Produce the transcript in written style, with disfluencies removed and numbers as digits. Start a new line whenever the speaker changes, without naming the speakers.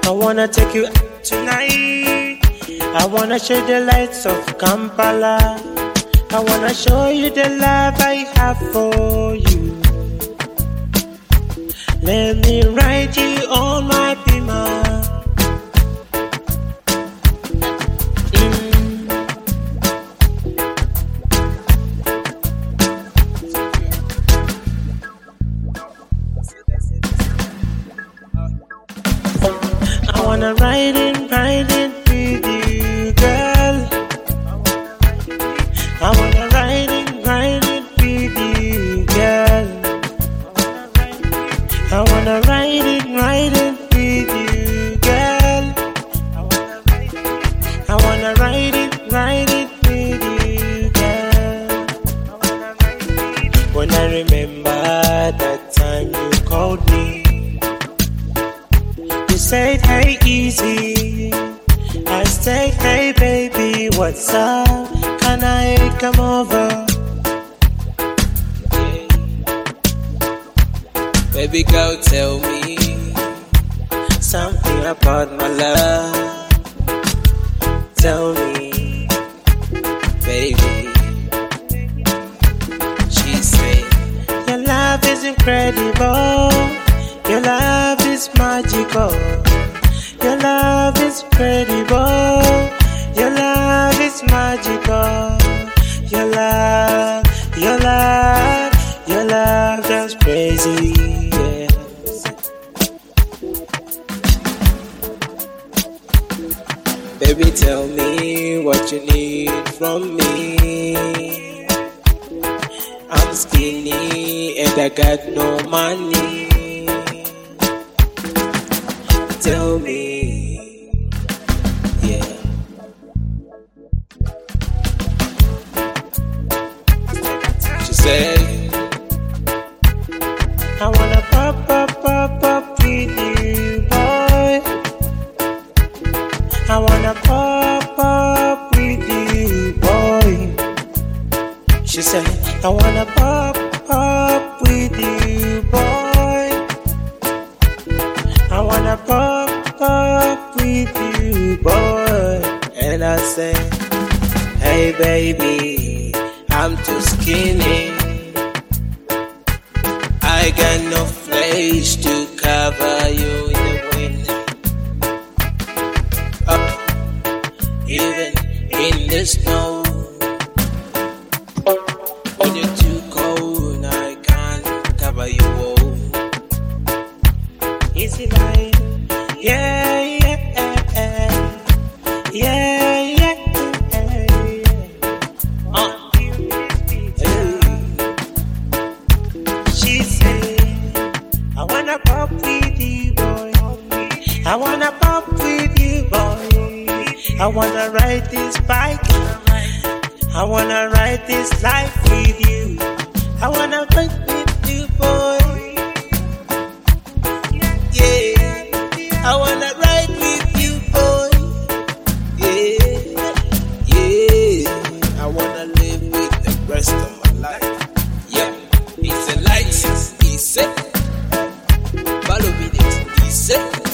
I wanna take you out tonight. I wanna show the lights of Kampala. I wanna show you the love I have for you. Let me ride you on my Pima. I wanna ride it with you, girl. I wanna ride it with you, girl. I wanna ride it with you, girl. I wanna ride it with you, girl. When I remember that time you called me, you said, hey, easy. I said, hey, baby, what's up? Can I come over?
Baby girl, tell me
something about my love. Tell me,
baby. She said,
your love is incredible. Your love is magical. Your love is incredible. Your love is magical. Your love that's crazy. Yes.
Baby, tell me what you need from me. I'm skinny and I got no money. Tell me, yeah. She said,
I wanna pop with you, boy. I wanna pop with you, boy. She said, I wanna pop with you, boy. I wanna pop with you, boy.
and I said, hey baby, I'm too skinny. I got no flesh to cover you in the winter. Even in the snow. When you're too cold, I can't cover you all.
Easy life, yeah, yeah, yeah, yeah, yeah. She said, I wanna pop with you, boy. I wanna pop with you, boy. I wanna ride this bike. I wanna ride this life with you. I wanna ride with you, boy.
Yeah, I wanna ride with you, boy. Yeah, yeah, I wanna live with the rest of my life. Yeah, it's a license, he said. Follow with it, he said.